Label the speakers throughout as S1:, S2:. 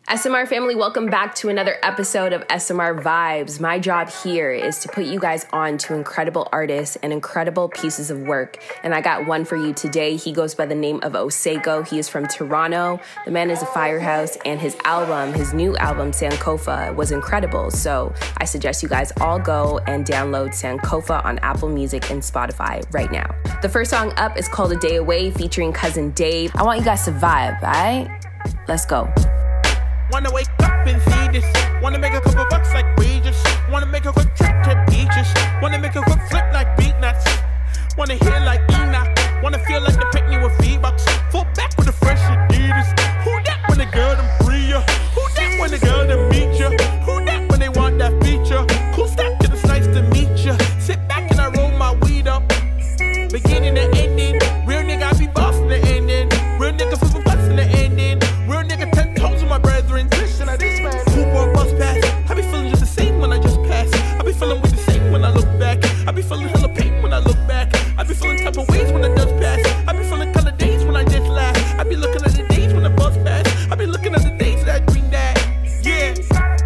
S1: SMR family, welcome back to another episode of SMR Vibes. My job here is to put you guys on to incredible artists and incredible pieces of work. And I got one for you today. He goes by the name of Oseko. He is from Toronto. The man is a firehouse, and his new album, Sankofa, was incredible. So I suggest you guys all go and download Sankofa on Apple Music and Spotify right now. The first song up is called A Day Away, featuring Cousin Dave. I want you guys to vibe, all right? Let's go.
S2: Wanna wake up and see this. Wanna make a couple bucks like Regis. Wanna make a quick trip to beaches. Wanna make a quick flip like beat nuts. Wanna hear like Enoch. Wanna feel like the Pitney with V-Bucks. Fall back with the fresh Adidas. Who that when the girl them free ya? Who that when the girl them meet ya? Who that when they want that feature? Cool stack till it's nice to meet ya. Sit back and I roll my weed up. Beginning to ending. Real nigga, I be bossing the ending. Real nigga, super busting the ending. Real nigga, 10 toes with my brethren. Listen to this man. Cooper bus pass. I be feeling just the same when I just pass. I be feeling with the same when I look back. I be feeling hella pain when I look back. I be feeling type of ways when it does pass. I be feeling kind of days when I just laugh. I be looking at the days when the bus pass. I be looking at the days that I dream that. Yeah.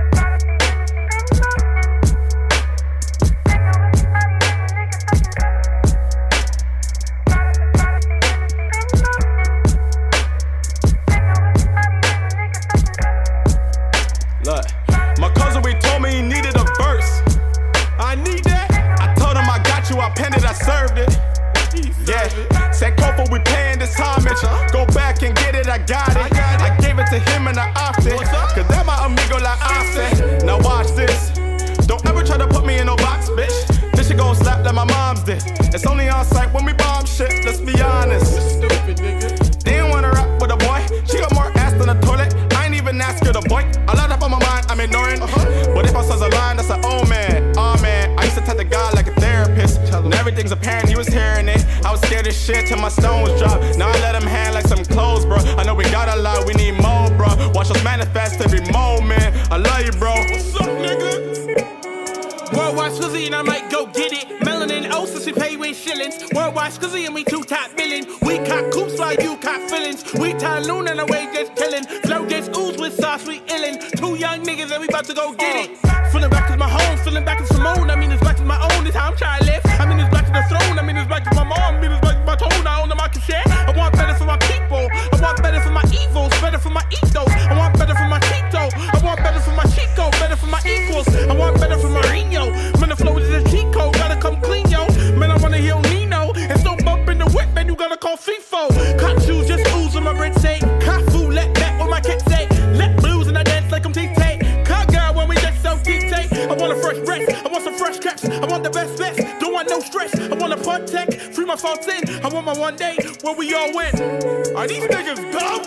S3: Look, my cousin, we told me he needed a verse. I need that. I told him I got you, I penned it, I served it. Yeah, said Kofa, we paying this homage. Go back and get it, I got it. I gave it to him and I opted. Cause that my amigo like I said. Now watch this. Don't ever try to put me in no box, bitch. This shit gon' slap like my mom's did. It's only on sight when we bomb shit, let's be honest. Stupid nigga. They didn't wanna rap with a boy. She got more ass than a toilet. I ain't even ask her to boy. A lot up on my mind, I'm ignoring. But if I says a line, that's an oh man. Oh man, I used to tell the guy like a therapist. And everything's apparent, he was hearing it. I was scared as shit till my stones dropped. Now I let him hand like some clothes, bro. I know we got a lot, we need more, bro. Watch us manifest every moment. I love you, bro. What's up, nigga?
S2: Worldwide Scuzzy and I might go get it. Melanin Osis, we pay with shillings. Worldwide Scuzzy and we two top billing. We caught coops like you caught fillings. We tie loon and away just killing. Flow just ooze with sauce, we illin'. Two young niggas and we about to go get it. Feeling back as my home, feeling back as Simone. I mean it's back as my own, this how I'm trying to live. I mean it's back to the throne, I mean it's back to my mom. I mean it's back to my tone, I own the market share. I want better for my people. I want better for my evils, better for my ethos. I want better for my Tito. I want better for my Chico, better for my equals. I want better for Marino. Man, the flow is a cheat code, gotta come clean, yo. Man, I wanna hear Nino. And so bump in the whip, man, you gotta call FIFO. Cop shoes just ooze on my bread say. Kafu, let that what my kids say. Let blues and I dance like I'm T-Tay. Car girl when we just so T-Tay. I want a fresh breath, I want some fresh caps. I want the best, don't want no stress. I want a protect, free my faults in. I want my one day where we all win. Are these niggas dumb?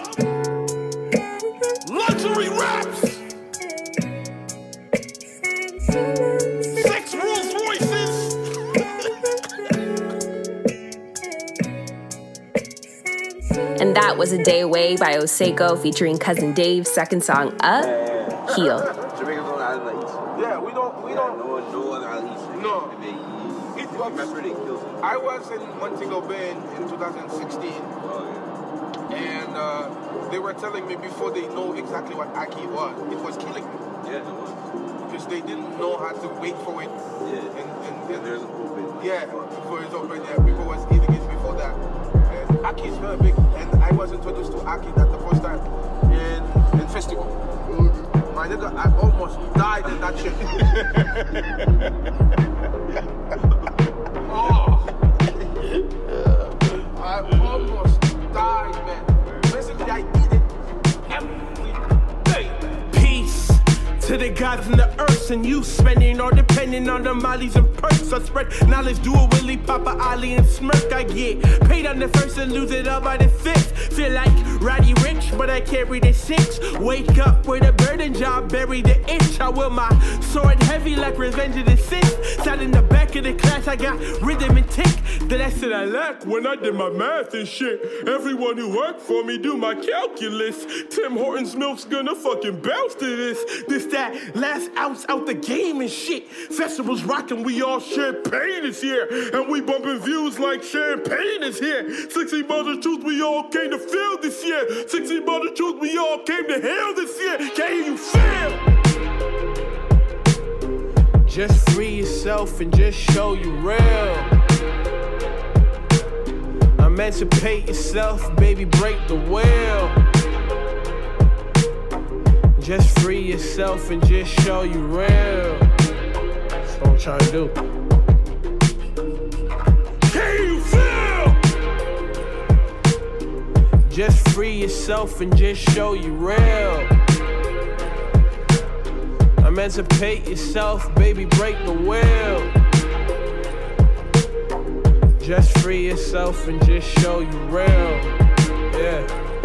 S2: Luxury raps. 6 Rolls Royces.
S1: And that was A Day Away by Oseko featuring Cousin Dave. Second song up, Heal.
S4: Jamaica don't have like East.
S2: Yeah, we don't.
S4: No other island East.
S2: No.
S4: Remember they killed him.
S2: I was in Montego Bay in 2016, and they were telling me before they know exactly what Aki was, it was killing me.
S4: Yeah, it was.
S2: Because they didn't know how to wait for it.
S4: Yeah.
S2: And
S4: there's open.
S2: yeah, before it's open, yeah, people was eating it before that. And Aki is very big, and I was introduced to Aki that the first time in festival. My nigga, I almost died in that shit. Oh. I almost died, man. Basically, I eat it every day. Peace to the gods and the earth, and you spending or depending on the mollies and perks. I spread knowledge, do a Willie, Papa Ali, and smirk. I get paid on the first and lose it all by the fifth. Feel like Roddy Rich, but I carry the 6. Wake up with a burden job, bury the itch. I will my sword heavy like Revenge of the Sith. Sat in the back of the class, I got rhythm and tick. The lesson I lacked when I did my math and shit. Everyone who worked for me do my calculus. Tim Hortons milk's gonna fucking bounce to this. This, that, last ounce out the game and shit. Festivals rockin', we all champagne is here. And we bumping views like champagne is here. 60 Mother Truth, we all came to feel this year. 60 Mother Truth, we all came to hell this year. Came Just free yourself and just show you real. Emancipate yourself, baby, break the wheel. Just free yourself and just show you real. That's what I'm trying to do. Can you feel? Just free yourself and just show you real. Emancipate yourself, baby, break the wheel. Just free yourself and just show you real. Yeah.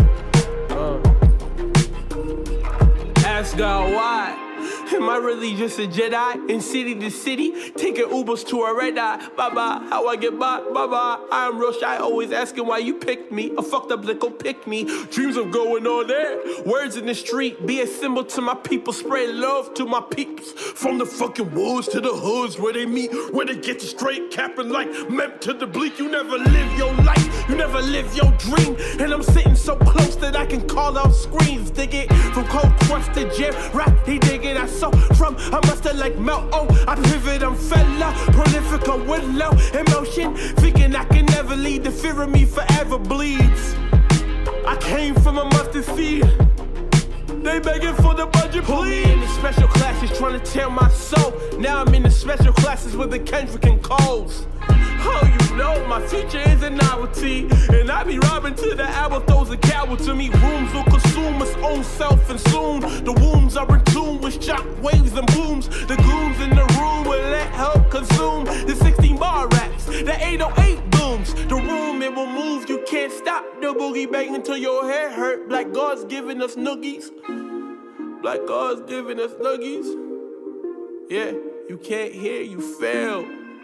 S2: Ask God why. Am I really just a Jedi in city to city, taking Ubers to a red eye? Bye-bye, how I get by? Bye-bye, I'm real shy, always asking why you picked me. A fucked up little pick me. Dreams of going on there. Words in the street, be a symbol to my people. Spread love to my peeps. From the fucking woods to the hoods where they meet, where they get you straight, capping like meant to the bleak. You never live your life, you never live your dream. And I'm sitting so close that I can call out screams. Dig it, from cold crust to jam, rock, he dig it, I so from I must have like melt, oh, I pivot, I'm fella, prolific, I'm with low emotion, thinking I can never lead, the fear of me forever bleeds. I came from a mustard seed, they begging for the budget, please. Put me in the special classes, trying to tear my soul. Now I'm in the special classes with the Kendrick and Coles. Oh, you know my future is a novelty, and I be robbing to the hour throws a coward to me. Rooms will consume its own self, and soon the wombs are in tune with shock waves and booms. The goons in the room will let help consume the 16-bar raps, the 808 booms. The room, it will move, you can't stop the boogie bang until your hair hurt. Black God's giving us noogies. Black God's giving us nuggies. Yeah, you can't hear, you fail.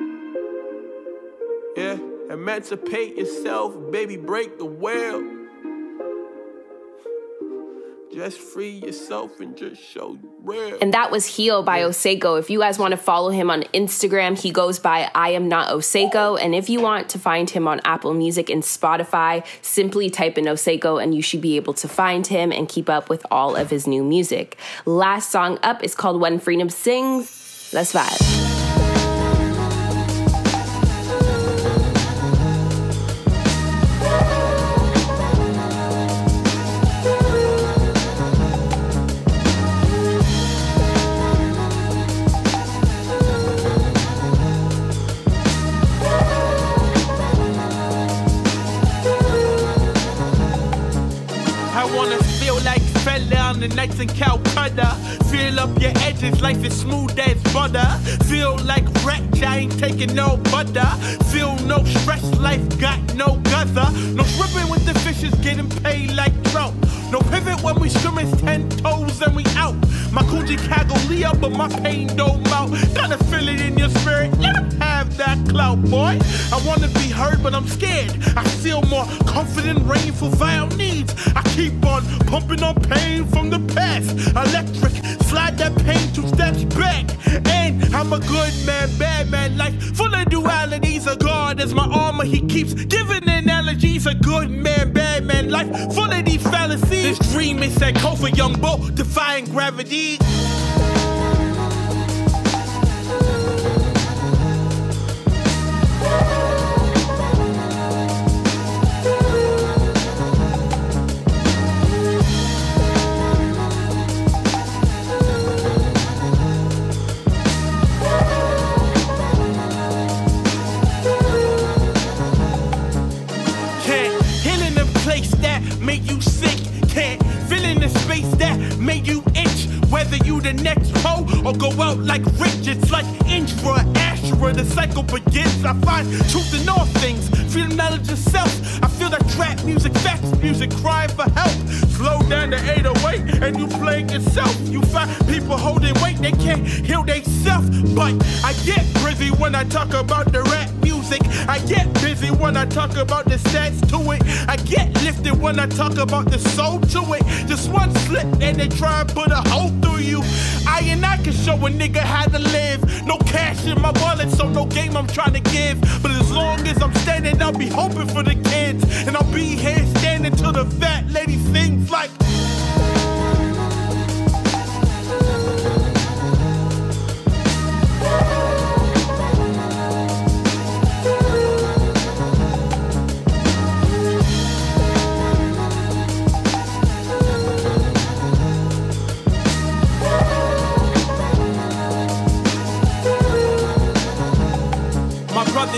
S2: Yeah, emancipate yourself, baby, break the wheel. Just free yourself and just show you real.
S1: And that was Heal by Oseko. If you guys want to follow him on Instagram, he goes by I Am Not Oseko. And if you want to find him on Apple Music and Spotify, simply type in Oseko and you should be able to find him and keep up with all of his new music. Last song up is called When Freedom Sings. Let's vibe.
S2: The nights in Calcutta, feel up your edges, life is smooth as butter. Feel like wretch, I ain't taking no butter. Feel no stress, life got no gutter. No swimming with the fishes, getting paid like trout. No pivot when we swimming 10 toes and we out. My Kuji Kagolea, but my pain don't mount. Gotta feel it in your spirit, let him have that clout, boy. I wanna be heard, but I'm scared. I feel more confident, ready for vile needs. I keep on pumping on pain from the past. Electric, slide that pain 2 steps back. And I'm a good man, bad man, life full of dualities. A God is my armor, he keeps giving analogies. A good man, bad man, life full of these fallacies. This dream is that code for young bull, defying gravity. Whether you the next hoe or go out like Rich, it's like Indra, Ashura, the cycle begins. I find truth in all things, feel knowledge of self. I feel that trap music, facts music, crying for help. Slow down to 808 and you playing yourself. You find people holding weight, they can't heal they self. But I get busy when I talk about the rap music. I get busy when I talk about the stats to it. I get lifted when I talk about the soul to it. Just one slip and they try and put a hole through you. I can show a nigga how to live. No cash in my wallet, so no game I'm trying to give. But as long as I'm standing, I'll be hoping for the kids. And I'll be here standing till the fat lady sings like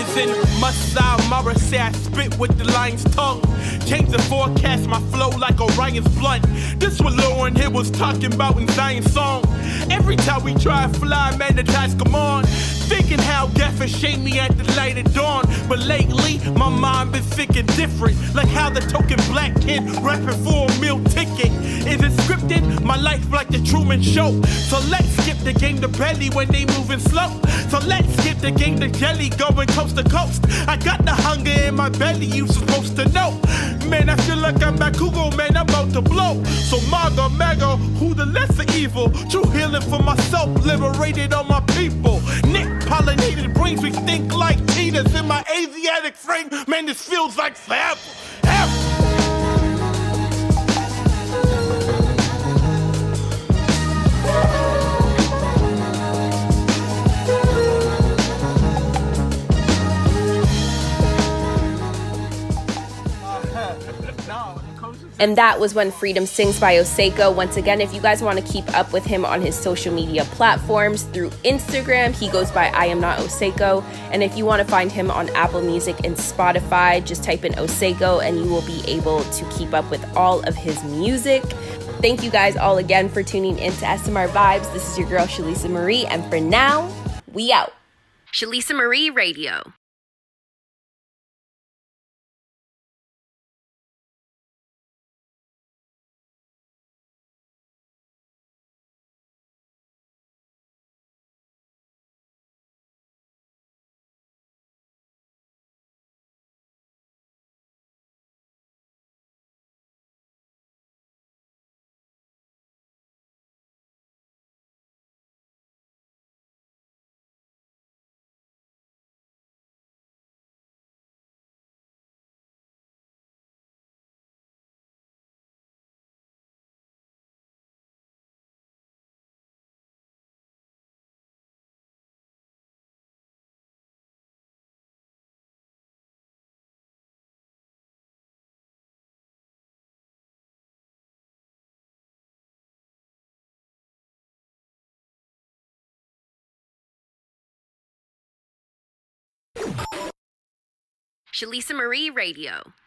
S2: Lions in Masai Mara say I spit with the lion's tongue. Change the forecast, my flow like Orion's blunt. This what Lauryn Hill was talking about in Zion's song. Every time we try to fly, man, the tides come on. Thinking how Gaffer shame me at the light of dawn. But lately, my mind been thinking different. Like how the token black kid rapping for a meal ticket. Is it scripted? My life like the Truman Show. So let's skip the game to belly when they moving slow. So let's skip the game to jelly going coast to coast. I got the hunger in my belly, you supposed to know. Man, I feel like I'm Bakugo, man, I'm about to blow. So maga, who the lesser evil? True healing for myself, liberated on my people. Nick pollinated brains, we think like cheetahs in my Asiatic frame. Man, this feels like forever.
S1: And that was When Freedom Sings by Oseko. Once again, if you guys want to keep up with him on his social media platforms, through Instagram, he goes by I Am Not Oseko. And if you want to find him on Apple Music and Spotify, just type in Oseko and you will be able to keep up with all of his music. Thank you guys all again for tuning in to SMR Vibes. This is your girl, Shalisa Marie. And for now, we out. Shalisa Marie Radio. Shalisa Marie Radio.